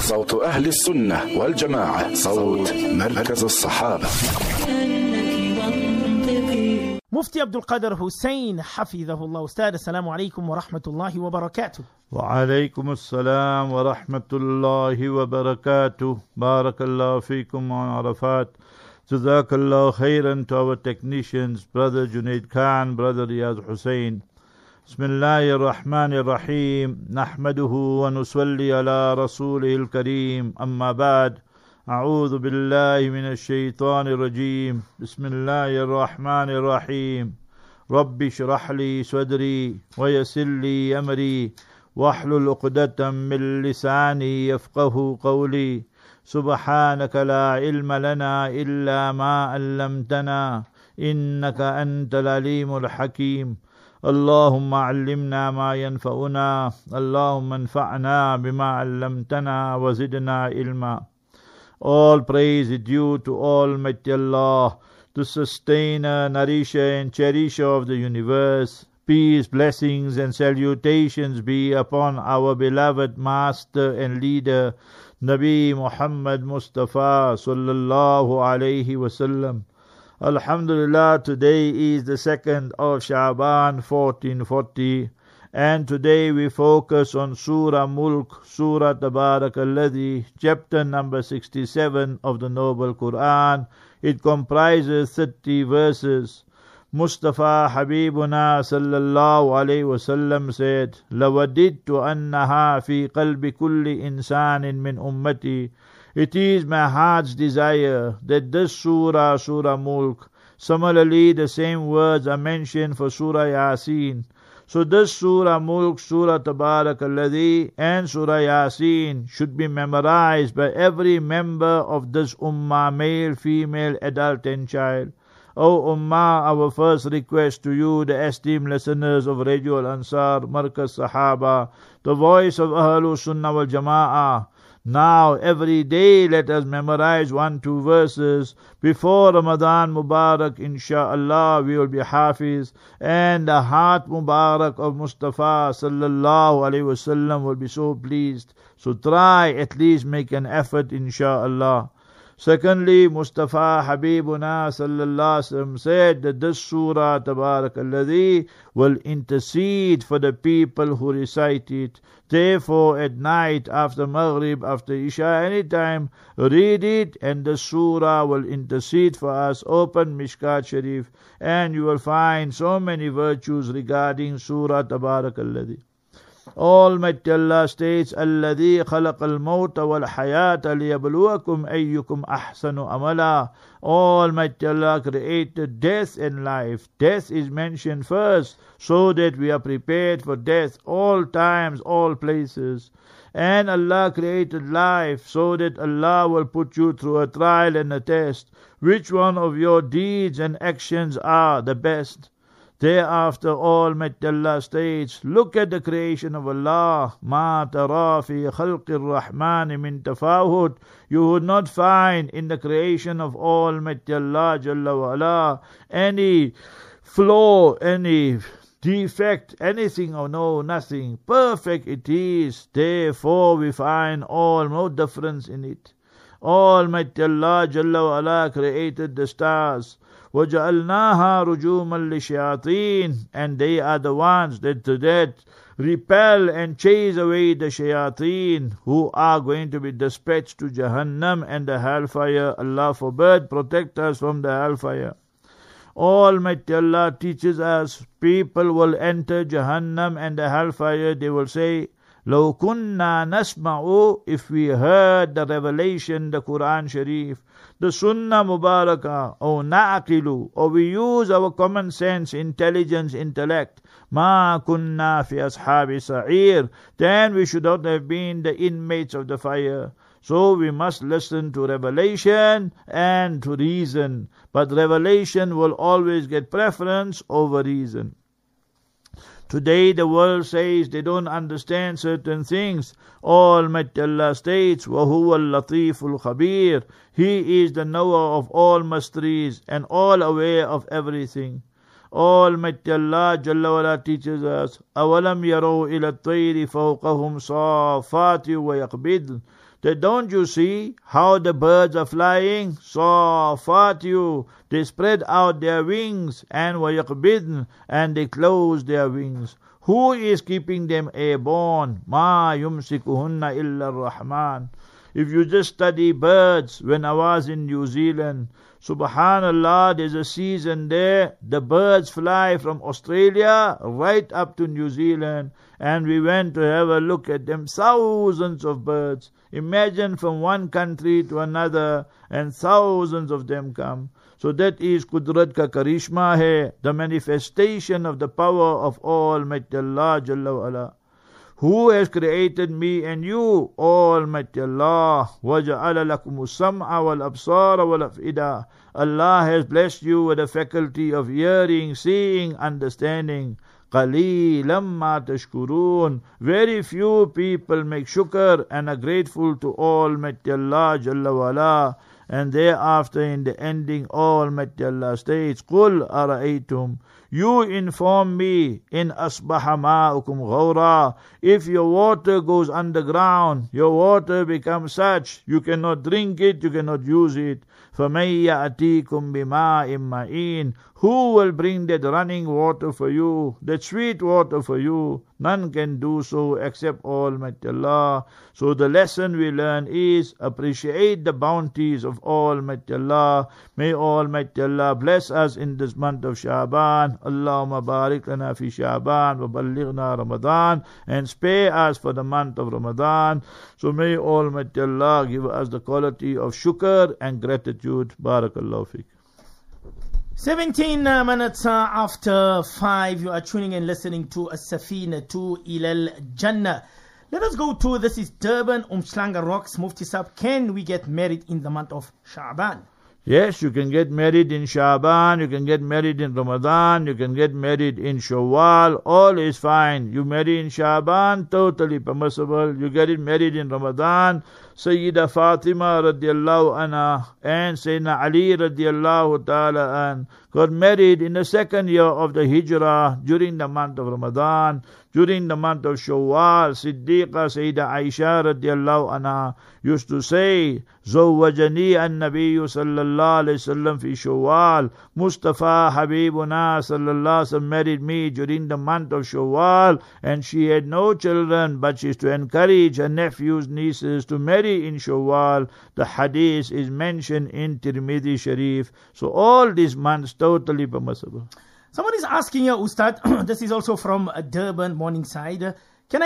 صوت أهل السنة والجماعة، صوت مركز الصحابة. مفتي عبد القادر حسين حفظه الله. أستاذ، السلام عليكم ورحمة الله وبركاته. وعليكم السلام ورحمة الله وبركاته. بارك الله فيكم on Arafat. Jazakallah khairan to our technicians, Brother Junaid Khan, Brother Riyaz Hussain. Bismillahir Rahmanir Rahim. Nahmaduhu wa nusalli ala rasulihil kareem. Amma ba'd. أعوذ بالله من الشيطان الرجيم. بسم الله الرحمن الرحيم. رب اشرح لي صدري ويسر لي أمري واحلل عقدة من لساني يفقه قولي. سبحانك لا علم لنا إلا ما علمتنا إنك أنت العليم الحكيم. اللهم علمنا ما ينفعنا، اللهم انفعنا بما علمتنا وزدنا علما. All praise is due to Almighty Allah, the sustainer, nourisher and cherisher of the universe. Peace, blessings and salutations be upon our beloved master and leader, Nabi Muhammad Mustafa sallallahu alayhi wasallam. Alhamdulillah, today is the 2nd of Sha'ban 1440. And today we focus on Surah Mulk, Surah Tabarakalladhi, chapter number 67 of the Noble Quran. It comprises 30 verses. Mustafa Habibuna sallallahu alayhi wasallam said, لَوَدِدْتُ أَنَّهَا فِي قَلْبِ كُلِّ إِنسَانٍ مِّنْ أُمَّتِي. It is my heart's desire that this surah, Surah Mulk, similarly the same words are mentioned for Surah Yasin. So this Surah Mulk, Surah Tabarakalladhi and Surah Yasin should be memorized by every member of this Ummah, male, female, adult and child. O Ummah, our first request to you, the esteemed listeners of Radio Al-Ansar, Markaz Sahaba, the voice of Ahlul Sunnah wal Jama'ah. Now every day let us memorize 1-2 verses. Before Ramadan Mubarak, inshaAllah, we will be Hafiz, and the heart Mubarak of Mustafa sallallahu alayhi wasallam will be so pleased. So try at least make an effort, inshaAllah. Secondly, Mustafa Habibuna sallallahu alaihi wasallam said that this surah Tabarakalladhi will intercede for the people who recite it. Therefore, at night, after Maghrib, after Isha, anytime, read it and the surah will intercede for us. Open Mishkat Sharif and you will find so many virtues regarding Surah Tabarakalladhi. Almighty Allah states, الَّذِي خَلَقَ الْمَوْتَ وَالْحَيَاةَ لِيَبْلُوَكُمْ أَيُّكُمْ أَحْسَنُ أَمَلًا. Almighty Allah created death and life. Death is mentioned first so that we are prepared for death all times, all places. And Allah created life so that Allah will put you through a trial and a test. Which one of your deeds and actions are the best? Thereafter, Almighty Allah states, look at the creation of Allah. مَا تَرَى فِي خَلْقِ الرَّحْمَنِ مِنْ تَفَاوُتٍ. You would not find in the creation of Almighty Allah Jalla wa Ala any flaw, any defect, anything or no, nothing. Perfect it is. Therefore we find no difference in it. Almighty Allah Jalla wa Ala created the stars. وَجَعَلْنَاهَا رُجُومًا لِلشَّيَاطِينَ. And they are the ones that repel and chase away the shayateen who are going to be dispatched to Jahannam and the hellfire. Allah forbid, protect us from the hellfire. Almighty Allah teaches us people will enter Jahannam and the hellfire. They will say, لَوْ كُنَّا نَسْمَعُ. If we heard the revelation, the Quran Sharif, the Sunnah Mubarakah, or na'aqilu, or we use our common sense, intelligence, intellect, ma kunna fi ashabi sa'ir, then we should not have been the inmates of the fire. So we must listen to revelation and to reason. But revelation will always get preference over reason. Today the world says they don't understand certain things. Almighty Allah states, وَهُوَ اللَّطِيفُ الْخَبِيرُ. He is the knower of all mysteries and all aware of everything. Almighty Allah Jalla wala teaches us, أَوَلَمْ يَرَوْا إِلَى الطَّيْرِ فَوْقَهُمْ صَافَّاتٍ وَيَقْبِضْنَ. That don't you see how the birds are flying? صَافَّاتٍ. They spread out their wings, and وَيَقْبِضْنَ, and they close their wings. Who is keeping them airborne? مَا يُمْسِكُهُنَّ إِلَّا الرَّحْمَنُ. If you just study birds, when I was in New Zealand, subhanallah, there's a season there, the birds fly from Australia right up to New Zealand, and we went to have a look at them, thousands of birds. Imagine from one country to another, and thousands of them come. So that is Qudrat ka Karishma hai, the manifestation of the power of Almighty Allah Jalla wa Ala. Who has created me and you? Almighty Allah. وَجَعَلَ لَكُمُ السَّمْعَ وَالْأَبْصَارَ وَالْأَفْئِدَةَ. Allah has blessed you with the faculty of hearing, seeing, understanding. قَلِيلًا مَا تَشْكُرُونَ. Very few people make shukr and are grateful to Almighty Allah Jalla wa Ala. And thereafter in the ending, Almighty Allah states, قُلْ أَرَأَيْتُمْ. You inform me, in asbaha ma'ukum ghawra. If your water goes underground, your water becomes such, you cannot drink it, you cannot use it. فَمَن يَأْتِيكُم بِمَاءٍ مَّعِينٍ. Who will bring that running water for you, that sweet water for you? None can do so except Almighty Allah. So the lesson we learn is appreciate the bounties of Almighty Allah. May Almighty Allah bless us in this month of Sha'ban. Allahumma barik lana fi Sha'ban wa ballighna Ramadan, and spare us for the month of Ramadan. So may Almighty Allah give us the quality of shukr and gratitude. Barakallahu fiqh. 17 minutes after 5, you are tuning and listening to As-Safinatu Ilal Jannah. Let us go to, this is Durban, Umhlanga Rocks, Mufti Sab. Can we get married in the month of Sha'ban? Yes, you can get married in Sha'ban, you can get married in Ramadan, you can get married in Shawwal, all is fine. You marry in Sha'ban, totally permissible. You get it married in Ramadan. Sayyida Fatima radiallahu anha and Sayyidina Ali radiallahu ta'ala an got married in the second year of the Hijrah during the month of Ramadan. During the month of Shawwal, Siddiqa Sayyida Aisha radiallahu anha used to say, Zawwajani an-Nabiyyu sallallahu alayhi wasallam fi Shawwal. Mustafa Habibuna sallallahu alayhi wasallam married me during the month of Shawwal, and she had no children, but she used to encourage her nephews, nieces to marry in Shawwal. The hadith is mentioned in Tirmidhi Sharif. So all these months totally permissible. Someone is asking you, Ustad, this is also from Durban, Morningside. Can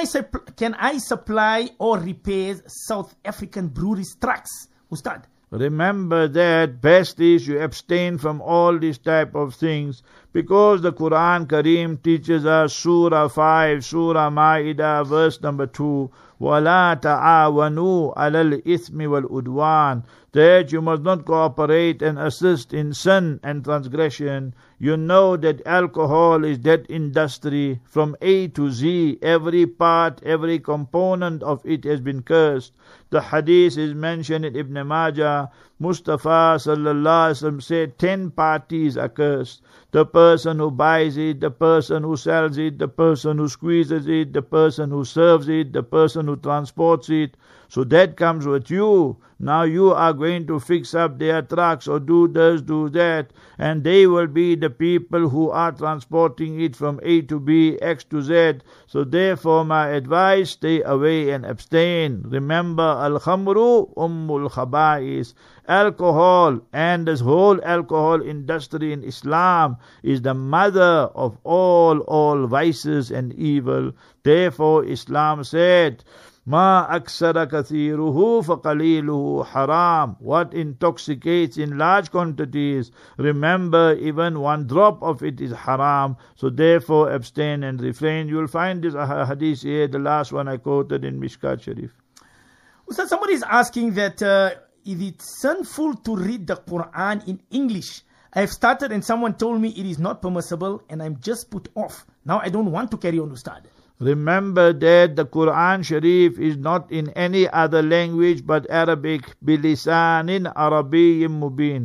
I supply or repair South African breweries trucks, Ustad? Remember that best is you abstain from all these type of things, because the Quran Kareem teaches us, Surah 5, Surah Ma'idah, verse number 2, وَلَا تَعَاوَنُوا عَلَى الْإِثْمِ وَالْعُدْوَانِ, that you must not cooperate and assist in sin and transgression. You know that alcohol is that industry from A to Z. Every part, every component of it has been cursed. The hadith is mentioned in Ibn Majah. Mustafa sallallahu alaihi wasallam said 10 parties are cursed. The person who buys it, the person who sells it, the person who squeezes it, the person who serves it, the person who transports it. So that comes with you. Now you are going to fix up their trucks or do this, do that, and they will be the people who are transporting it from A to B, X to Z. So therefore my advice, stay away and abstain. Remember, al-khamru ummul khaba'is. Alcohol and this whole alcohol industry in Islam is the mother of all vices and evil. Therefore Islam said, Ma aksara kathiruhu faqaliluhu haram. What intoxicates in large quantities, remember, even one drop of it is haram. So therefore abstain and refrain. You will find this hadith here, the last one I quoted in Mishkat Sharif. Ustad, somebody is asking that is it sinful to read the Quran in English? I have started and someone told me it is not permissible and I'm just put off. Now I don't want to carry on, Ustad. Remember that the Quran Sharif is not in any other language but Arabic, bilisanin Arabiyyin mubin.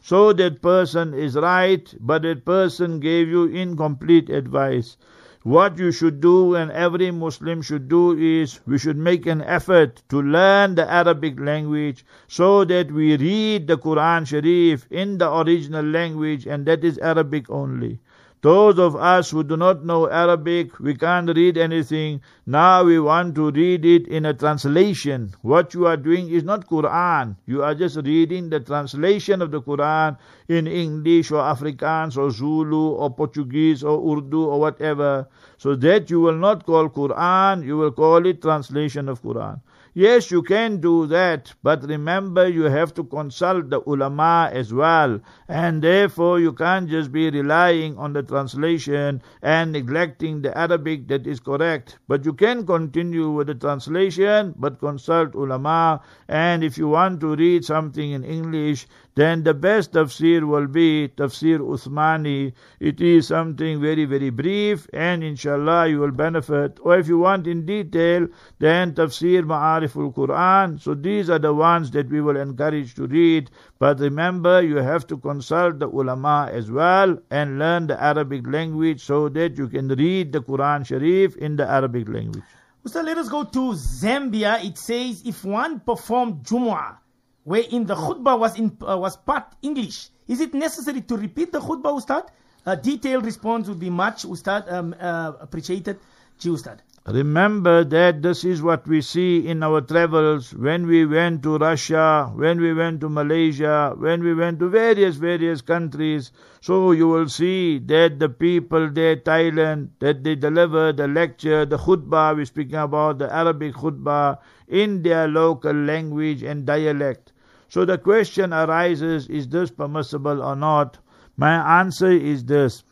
So that person is right, but that person gave you incomplete advice. What you should do and every Muslim should do is we should make an effort to learn the Arabic language so that we read the Quran Sharif in the original language, and that is Arabic only. Those of us who do not know Arabic, we can't read anything. Now we want to read it in a translation. What you are doing is not Quran. You are just reading the translation of the Quran in English or Afrikaans or Zulu or Portuguese or Urdu or whatever. So that you will not call Quran, you will call it translation of Quran. Yes, you can do that, but remember you have to consult the ulama as well, and therefore you can't just be relying on the translation and neglecting the Arabic that is correct. But you can continue with the translation, but consult ulama, and if you want to read something in English, then the best tafsir will be Tafsir Uthmani. It is something very, very brief, and inshallah you will benefit. Or if you want in detail, then Tafsir Ma'ariful Quran. So these are the ones that we will encourage to read. But remember, you have to consult the ulama as well and learn the Arabic language so that you can read the Quran Sharif in the Arabic language. Ustad, let us go to Zambia. It says if one performed Jumu'ah, wherein the khutbah was part English, is it necessary to repeat the khutbah, Ustad? A detailed response would be much, Ustad, appreciated. Ji, Ustad. Remember that this is what we see in our travels when we went to Russia, when we went to Malaysia, when we went to various countries. So you will see that the people there, Thailand, that they deliver the lecture, the khutbah, we're speaking about the Arabic khutbah, in their local language and dialect. So the question arises, is this permissible or not? My answer is this.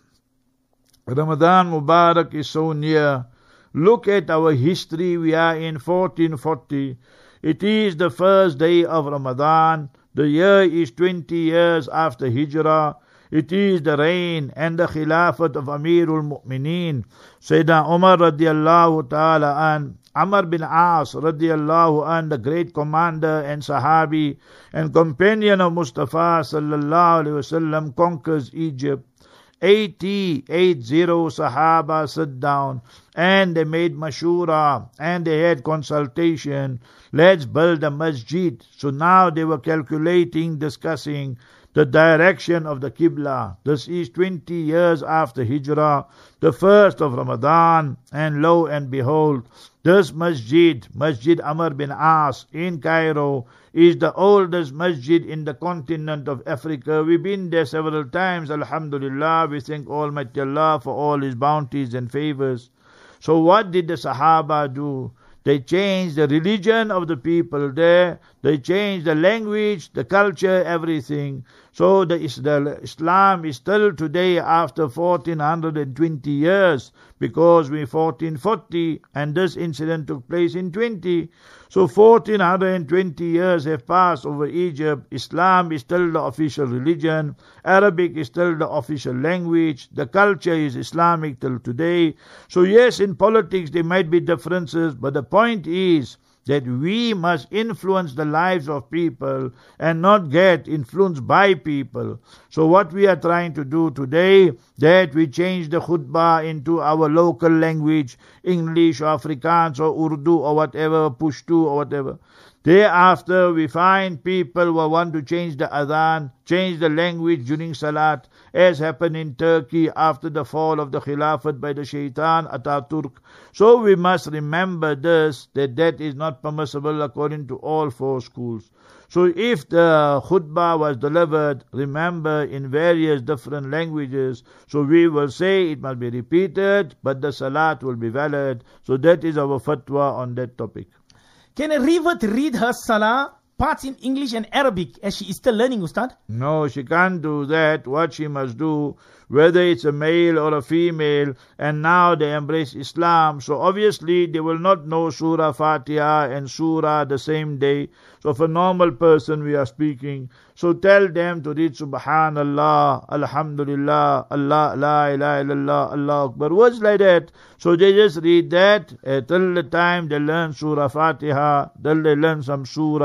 Ramadan Mubarak is so near. Look at our history. We are in 1440. It is the first day of Ramadan. The year is 20 years after Hijrah. It is the reign and the Khilafat of Amirul Mu'mineen, Sayyidina Umar radiallahu ta'ala an, Amr bin As radiallahu an, the great commander and Sahabi and companion of Mustafa sallallahu alayhi wasallam, conquers Egypt. 80 Sahaba sit down and they made mashura and they had consultation. Let's build a masjid. So now they were calculating, discussing the direction of the Qibla. This is 20 years after Hijrah, the first of Ramadan, and lo and behold, this masjid, Masjid Amr bin As in Cairo, is the oldest masjid in the continent of Africa. We've been there several times, alhamdulillah. We thank Almighty Allah for all His bounties and favors. So what did the Sahaba do? They changed the religion of the people there. They changed the language, the culture, everything. So the Islam is still today after 1420 years, because we're 1440 and this incident took place in 20. So 1420 years have passed over Egypt. Islam is still the official religion. Arabic is still the official language. The culture is Islamic till today. So yes, in politics there might be differences, but the point is that we must influence the lives of people and not get influenced by people. So what we are trying to do today, that we change the khutbah into our local language, English or Afrikaans or Urdu or whatever, Pushtu or whatever. Thereafter, we find people who want to change the adhan, change the language during salat, as happened in Turkey after the fall of the Khilafat by the Shaitan Ataturk. So we must remember this, that is not permissible according to all four schools. So if the khutbah was delivered, remember, in various different languages, so we will say it must be repeated, but the salat will be valid. So that is our fatwa on that topic. Can a revert read her salah parts in English and Arabic as she is still learning, Ustad? No, she can't do that. What she must do, whether it's a male or a female, and now they embrace Islam, so obviously they will not know Surah Fatiha and Surah the same day. So for a normal person we are speaking, so tell them to read Subhanallah, Alhamdulillah, Allah, La ilaha illallah, Allah Akbar, words like that. So they just read that till the time they learn Surah Fatiha, till they learn some surahs.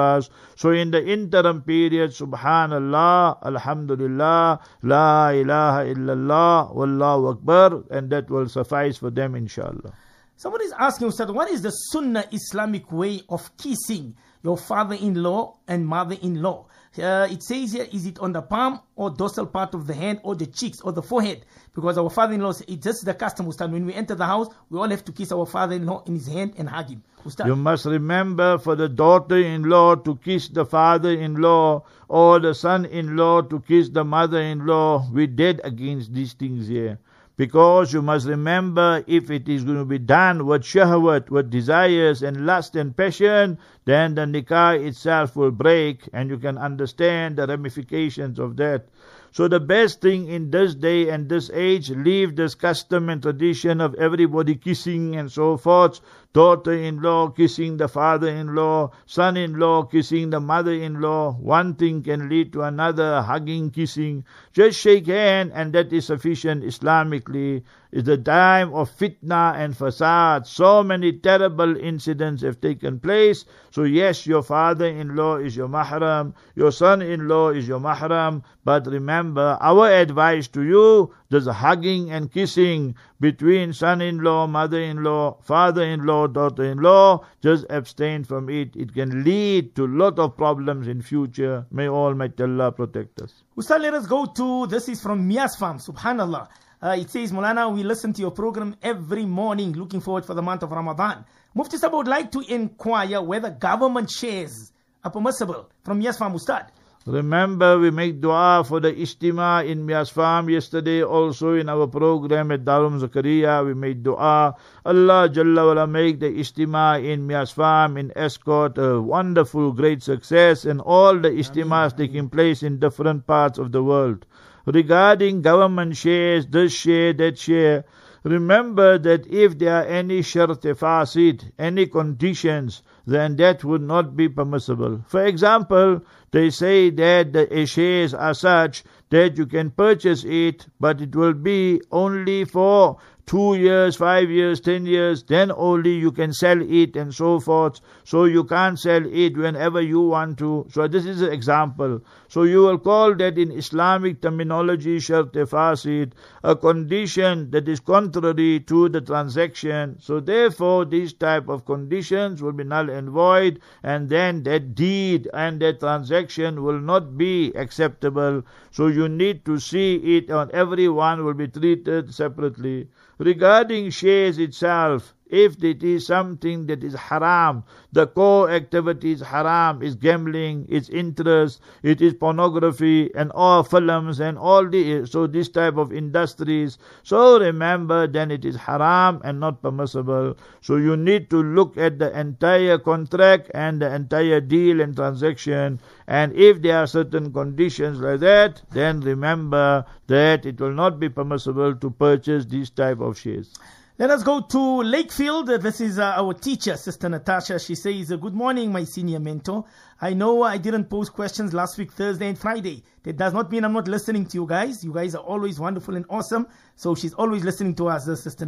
So in the interim period, Subhanallah, Alhamdulillah, La ilaha illallah, Wallahu Akbar, and that will suffice for them, inshallah. Somebody is asking, Ustad, what is the Sunnah Islamic way of kissing your father-in-law and mother-in-law? It says here, is it on the palm or dorsal part of the hand or the cheeks or the forehead? Because our father-in-law, it's just the custom, Ustad. When we enter the house, we all have to kiss our father-in-law in his hand and hug him. Ustad. You must remember, for the daughter-in-law to kiss the father-in-law or the son-in-law to kiss the mother-in-law, we're dead against these things here. Because you must remember, if it is going to be done with shahwat, with desires and lust and passion, then the nikah itself will break, and you can understand the ramifications of that. So the best thing in this day and this age, leave this custom and tradition of everybody kissing and so forth. Daughter-in-law kissing the father-in-law, son-in-law kissing the mother-in-law. One thing can lead to another, hugging, kissing. Just shake hand, and that is sufficient Islamically. It's the time of fitna and fasad. So many terrible incidents have taken place. So yes, your father-in-law is your mahram, your son-in-law is your mahram, but remember, our advice to you, there's hugging and kissing between son-in-law, mother-in-law, father-in-law, daughter-in-law. Just abstain from it. It can lead to a lot of problems in future. May Almighty Allah protect us. Ustad, let us go to, this is from Mia's farm, subhanallah. It says, Mulana, we listen to your program every morning, looking forward for the month of Ramadan. Mufti Sahib would like to inquire whether government shares are permissible. From Mia's farm, Ustad. Remember, we make dua for the Ijtima in Mia's farm. Yesterday also in our program at Darul Zakaria, we made dua. Allah Jalla wala make the Ijtima in Mia's farm, in Escort, a wonderful, great success, and all the Ijtimas taking place in different parts of the world. Regarding government shares, this share, that share, remember that if there are any shart fasid, any conditions, then that would not be permissible. For example, they say that the shares are such that you can purchase it, but it will be only for 2 years, 5 years, 10 years, then only you can sell it and so forth. So you can't sell it whenever you want to. So this is an example. So you will call that in Islamic terminology shart fasid, a condition that is contrary to the transaction. So therefore these type of conditions will be null and void, and then that deed and that transaction will not be acceptable. So you need to see it, and everyone will be treated separately. Regarding shares itself, if it is something that is haram, the core activity is haram, is gambling, it's interest, it is pornography and all films and all so this type of industries. So remember, then it is haram and not permissible. So you need to look at the entire contract and the entire deal and transaction, and if there are certain conditions like that, then remember that it will not be permissible to purchase these type of shares. Let us go to Lakefield. This is our teacher, Sister Natasha. She says, good morning, my senior mentor. I know I didn't post questions last week, Thursday and Friday. That does not mean I'm not listening to you guys. You guys are always wonderful and awesome. So she's always listening to us, Sister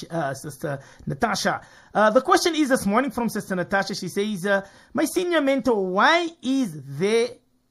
Natasha. The question is this morning from Sister Natasha. She says, my senior mentor, why is there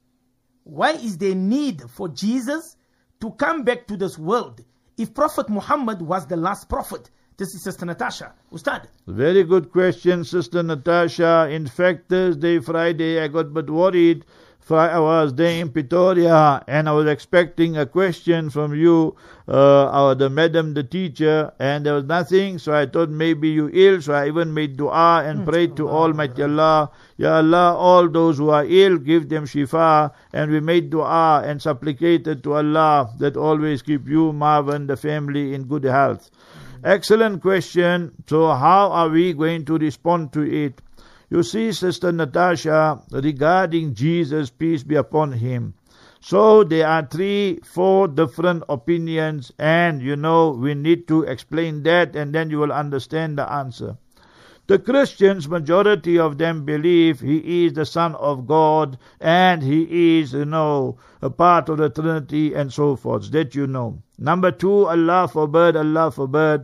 need for Jesus to come back to this world if Prophet Muhammad was the last prophet? This is Sister Natasha. Ustad. Very good question, Sister Natasha. In fact, Thursday, Friday, I got a bit worried. I was there in Pretoria and I was expecting a question from you, the madam, the teacher, and there was nothing. So I thought maybe you ill. So I even made dua and prayed to Almighty Allah. Ya Allah, all those who are ill, give them shifa. And we made dua and supplicated to Allah that always keep you, Marvin, the family in good health. Excellent question. So how are we going to respond to it? You see, Sister Natasha, regarding Jesus, peace be upon him. So there are 3-4 different opinions, and we need to explain that, and then you will understand the answer. The Christians, majority of them believe he is the Son of God and he is, a part of the Trinity and so forth. That Number 2, Allah forbid,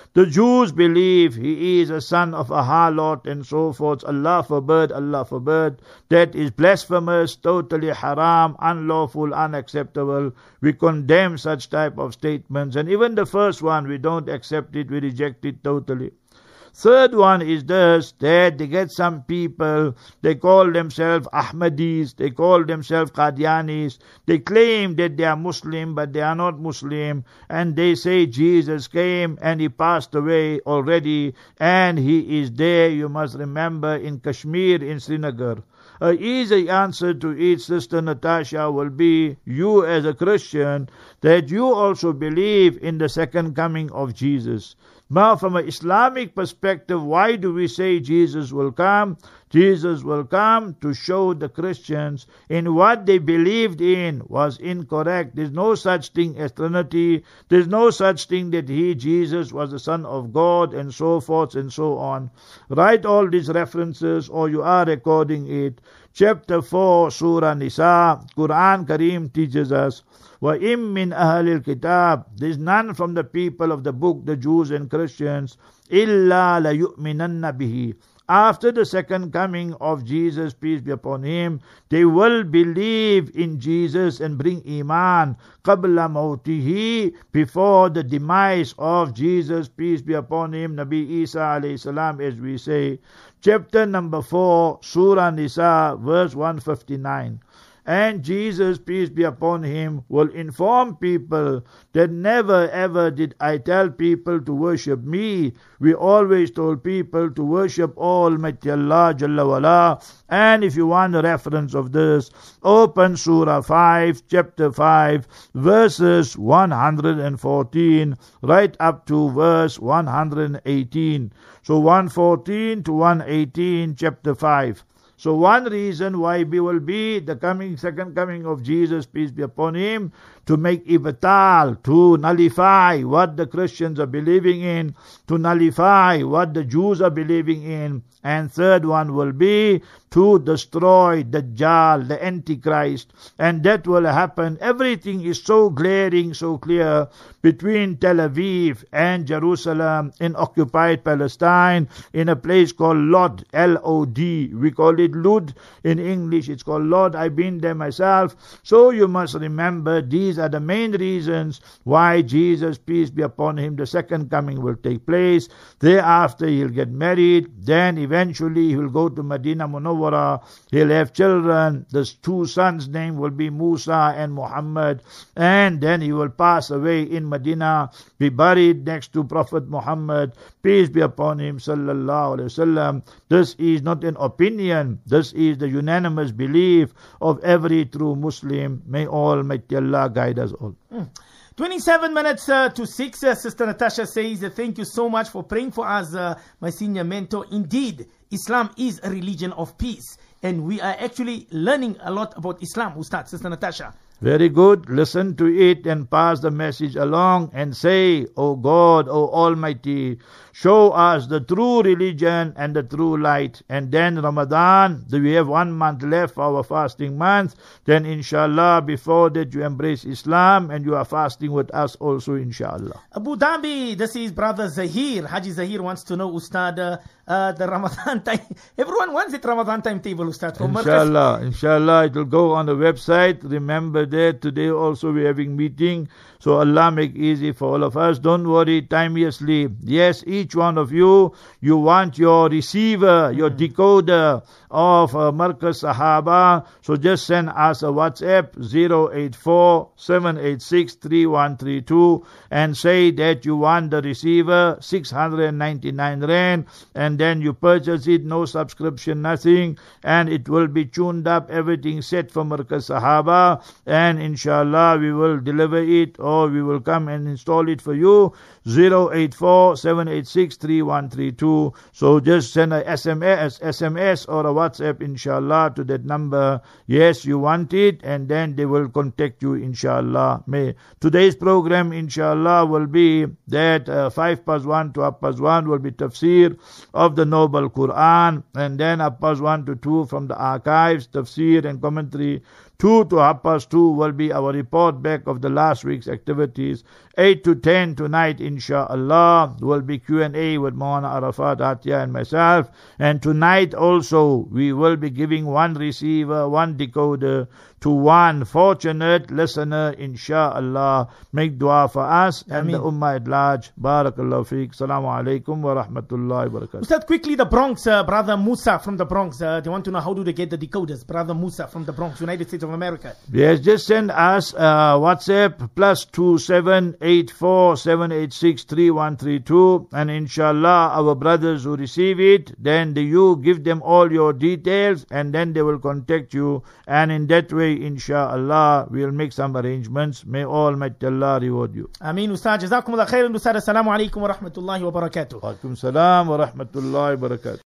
The Jews believe he is a son of a harlot and so forth. Allah forbid, Allah forbid. That is blasphemous, totally haram, unlawful, unacceptable. We condemn such type of statements. And even the first one, we don't accept it, we reject it totally. Third one is this, that they get some people, they call themselves Ahmadis, they call themselves Qadianis, they claim that they are Muslim but they are not Muslim, and they say Jesus came and he passed away already and he is there, you must remember, in Kashmir, in Srinagar. An easy answer to it, Sister Natasha, will be, you as a Christian, that you also believe in the second coming of Jesus. Now, from an Islamic perspective, why do we say Jesus will come? Jesus will come to show the Christians in what they believed in was incorrect. There's no such thing as Trinity. There's no such thing that he, Jesus, was the Son of God and so forth and so on. Write all these references or you are recording it. Chapter 4, Surah Nisa, Quran Kareem teaches us, وَإِم مِّنْ أَهْلِ الْكِتَابِ, there is none from the people of the book, the Jews and Christians, إِلَّا لَيُؤْمِنَنَّ بِهِ. After the second coming of Jesus, peace be upon him, they will believe in Jesus and bring iman qabla mawtihi, before the demise of Jesus, peace be upon him, Nabi Isa alayhi salam, as we say. Chapter number 4, Surah Nisa, verse 159. And Jesus, peace be upon him, will inform people that never ever did I tell people to worship me. We always told people to worship Almighty Allah Jalla wala. And if you want a reference of this, open Surah 5, chapter 5, verses 114, right up to verse 118. So 114 to 118, chapter 5. So one reason why we will be the second coming of Jesus, peace be upon him, to make ibtal, to nullify what the Christians are believing in, to nullify what the Jews are believing in. And third one will be to destroy Dajjal, the Antichrist. And that will happen. Everything is so glaring, so clear between Tel Aviv and Jerusalem in occupied Palestine, in a place called Lod, L-O-D. We call it Lud in English. It's called Lod. I've been there myself. So you must remember these are the main reasons why Jesus, peace be upon him, the second coming will take place. Thereafter he'll get married. Then eventually he will go to Medina Munawwara. He'll have children. The two sons' name will be Musa and Muhammad. And then he will pass away in Medina, be buried next to Prophet Muhammad, peace be upon him, sallallahu alaihi wasallam. This is not an opinion. This is the unanimous belief of every true Muslim. May Almighty Allah guide us all. 27 minutes to 6. Sister Natasha says, thank you so much for praying for us, my senior mentor. Indeed, Islam is a religion of peace. And we are actually learning a lot about Islam. Ustad, Sister Natasha. Very good. Listen to it and pass the message along and say, O God, O Almighty, show us the true religion and the true light. And then Ramadan, we have 1 month left for our fasting month. Then inshallah, before that you embrace Islam and you are fasting with us also, inshallah. Abu Dhabi, this is Brother Zahir. Haji Zahir wants to know, Ustad, the Ramadan time. Everyone wants it Ramadan timetable, Ustad. Inshallah, it will go on the website. Remember that today also we're having meeting. So Allah make easy for all of us. Don't worry, timeously. Yes, each one of you want your receiver, your decoder of Markaz Sahaba. So just send us a WhatsApp 084-786-3132 and say that you want the receiver, 699 Rand, and then you purchase it, no subscription, nothing, and it will be tuned up, everything set for Markaz Sahaba, and inshallah we will deliver it or we will come and install it for you. 084-786-3132. So just send a SMS or a WhatsApp inshallah to that number. Yes, you want it, and then they will contact you inshallah. Today's program inshallah will be that 1:05 to 1:30 will be tafsir of of the Noble Quran, and then 1 to 2 from the archives, tafsir and commentary. 2 to 2 will be our report back of the last week's activities. 8 to 10 tonight, insha'Allah, will be Q&A with Maulana Arafat Atiyah and myself. And tonight also, we will be giving one receiver, one decoder to one fortunate listener, insha'Allah. Make dua for us and the ummah at large. Barakallahu feek. Assalamu alaikum wa rahmatullahi wa barakatuh. Ustad, quickly, the Bronx, Brother Musa from the Bronx. They want to know how do they get the decoders. Brother Musa from the Bronx, United States of America. Yes, just send us WhatsApp +278478633132, and inshallah our brothers who receive it, then you give them all your details and then they will contact you, and in that way inshallah we'll make some arrangements. May Almighty Allah reward you. Ameen. Ustad, jazakumullah khairan. Ustad, assalamu alaikum wa rahmatullahi wa barakatuh. Wa alaikum salam wa rahmatullahi wa barakatuh.